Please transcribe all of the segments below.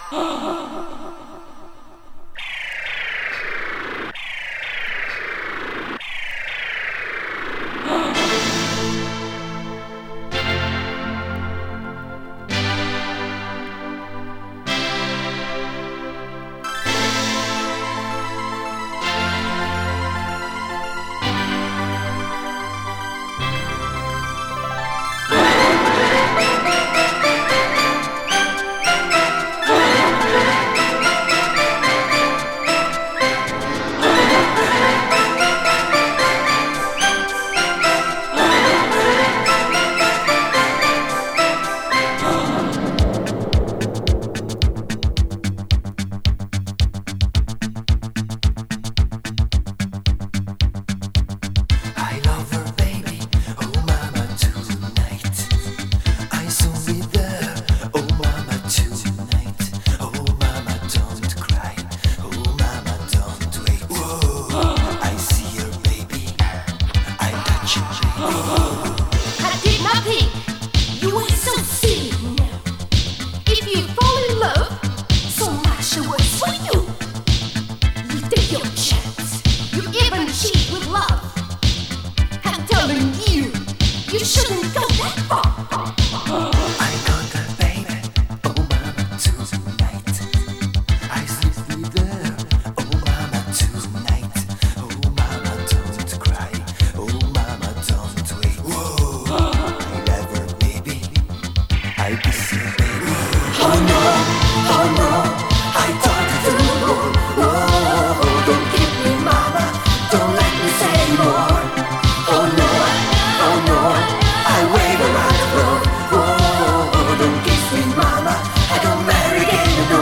I did not think you were so silly now. If you fall in love, so much worse for you. You take your chance. You even cheat with love. I'm telling you, you shouldn't go that far. I got a baby, oh mama, tonight. I sleep with her, oh mama, tonight. Oh mama, don't cry, oh mama, don't wait. Whoa, I love her, baby, I miss her, baby. Oh no, I don't do. Whoa, don't keep me, mama, don't let me say more. Oh no, I wave around the road. Whoa, don't kiss me, mama, I don't marry again, no.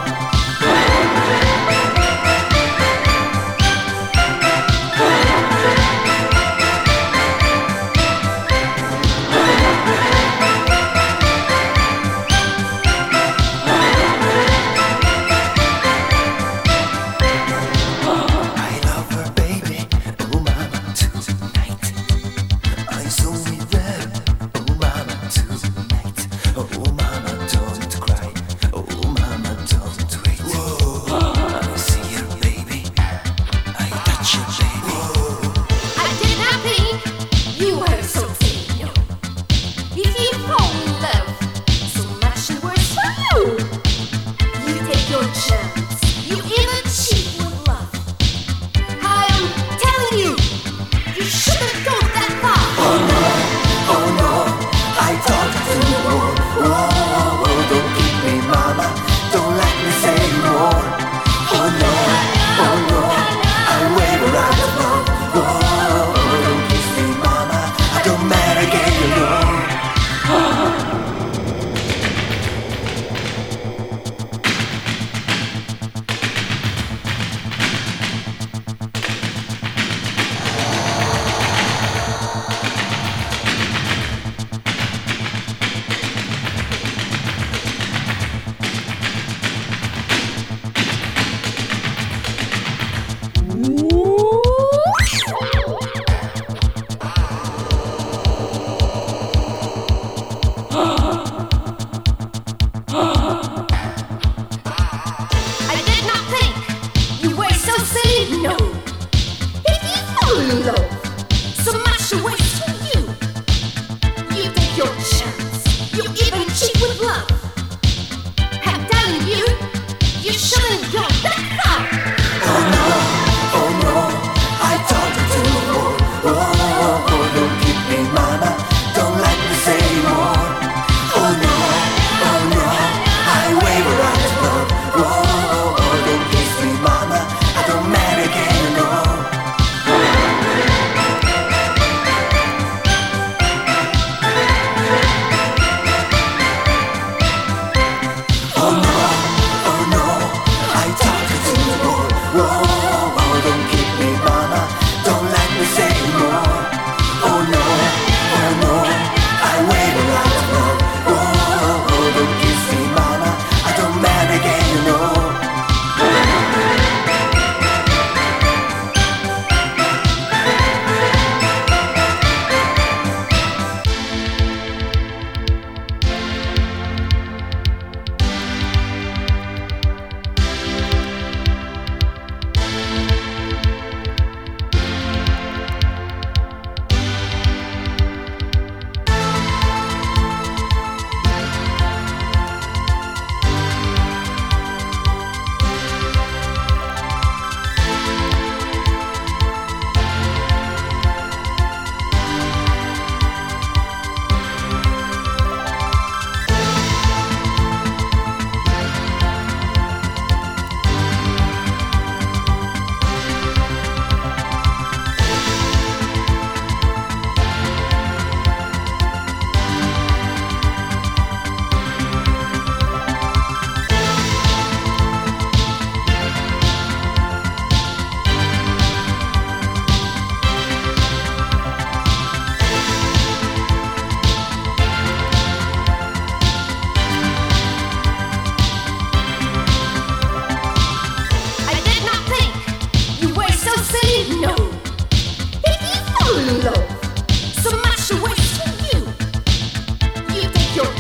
I love her, baby, oh mama, tonight. I saw me there, oh mama, tonight. Oh mama, don't cry, oh mama, don't wait. Whoa, I see her, baby, I touch her, baby. I did not think you were so silly, no. If you fall in love, so much worse for you. You take your chance. You even cheat with love. I am telling you, you shouldn't go that far. Oh no, I don't do. Whoa, don't keep me,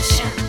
passion.